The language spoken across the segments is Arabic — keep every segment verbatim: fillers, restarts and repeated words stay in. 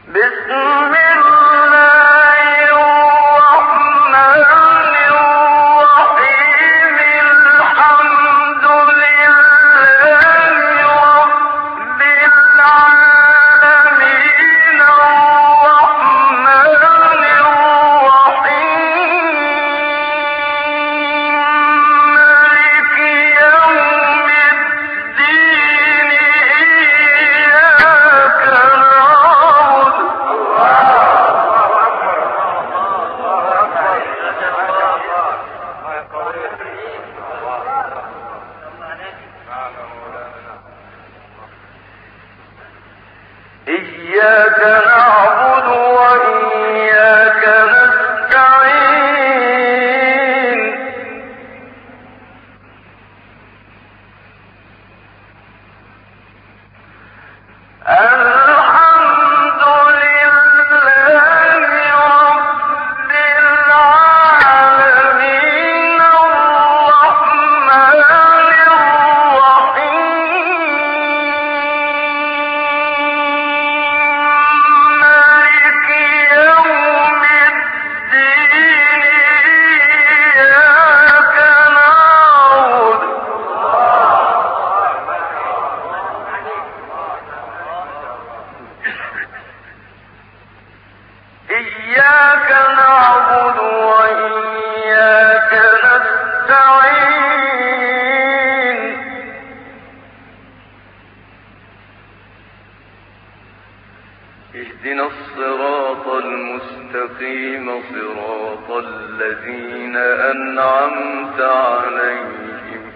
اهدنا الصراط المستقيم صراط الذين أنعمت عليهم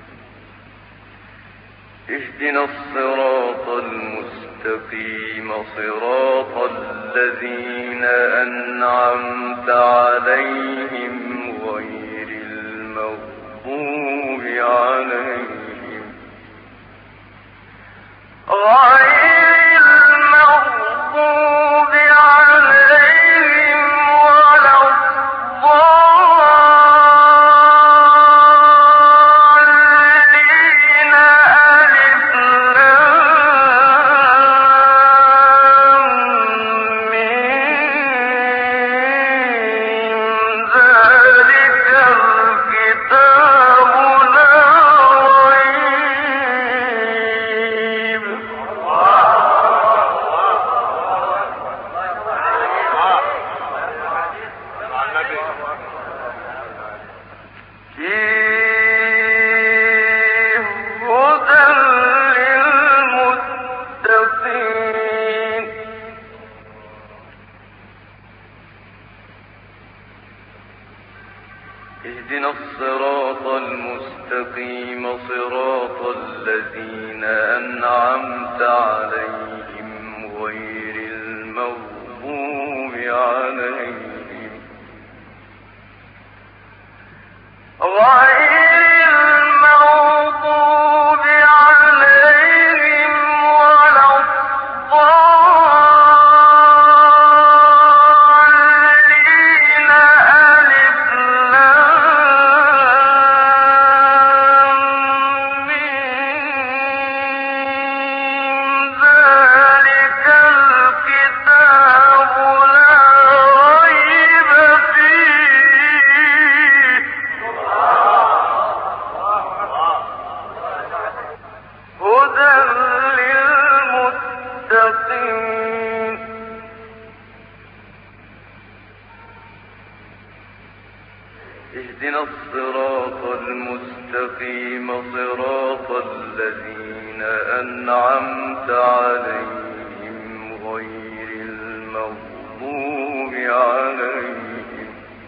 اهدنا الصراط المستقيم صراط الذين أنعمت عليهم غير المغضوب عليهم غير المغضوب عليهم ولا الضالين ألف لام ميم ذلك الكتاب لا ريب فيه هدى للمتقين اهدنا الصراط المستقيم صراط الذين أنعمت عليهم غير المغضوب عليهم غير المغضوب عليهم ولا الضالين ألف لام ميم ذلك الكتاب لا ريب فيه هدى للمتقين اهدنا الصراط المستقيم صراط الذين أنعمت عليهم غير المغضوب عليهم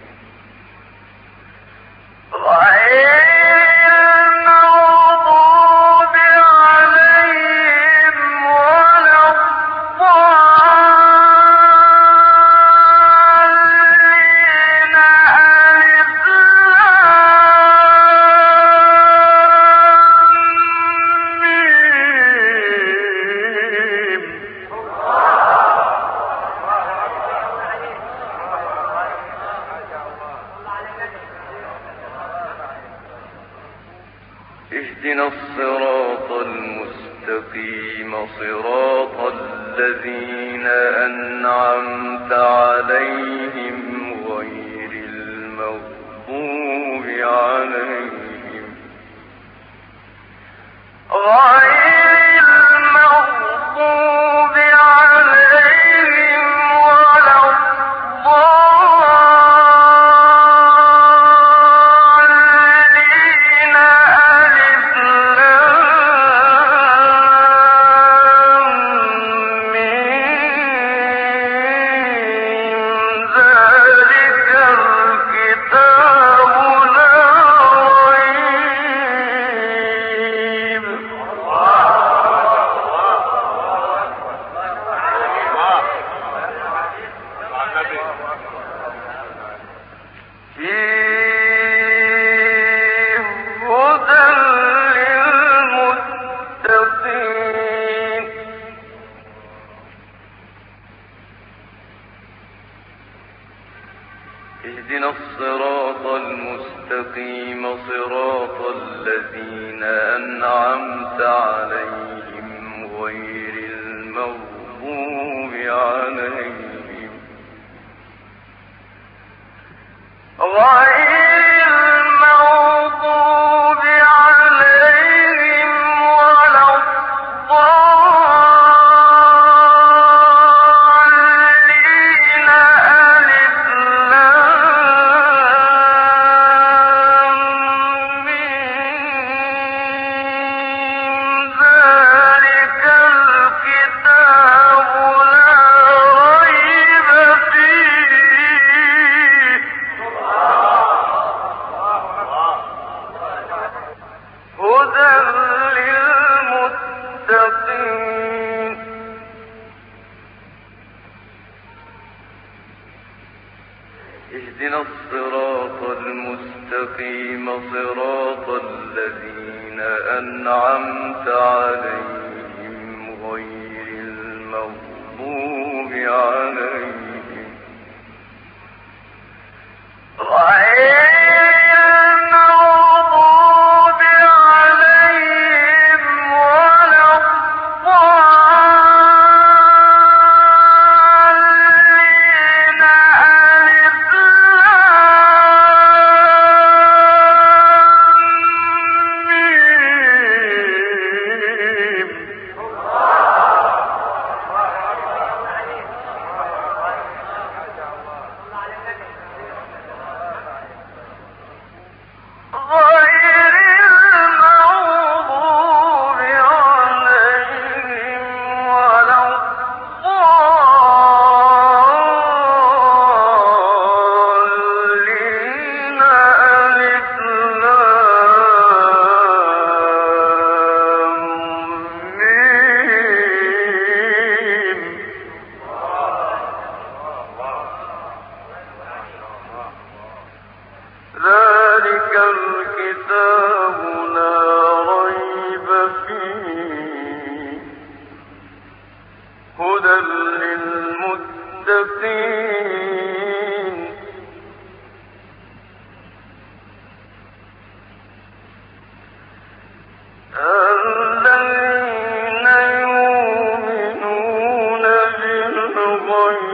غير المغضوب عليهم ولا الضالين ألف لام ميم اهدنا الصراط المستقيم صراط الذين أنعمت اهدنا الصراط المستقيم صراط الذين أنعمت عليهم غير المغضوب عليهم غير المغضوب عليهم ولا الضالين ألف لام ميم ذلك الكتاب لا ريب فيه هدى للمتقين اهدنا الصراط المستقيم صراط الذين أنعمت عليهم غير المغضوب عليهم غير المغضوب عليهم ولا الضالين ألف لام غير المغضوب عليهم ولا الضالين ألف لام ميم ذلك الكتاب لا ريب فيه هدى للمتقين الذين يؤمنون بالغيب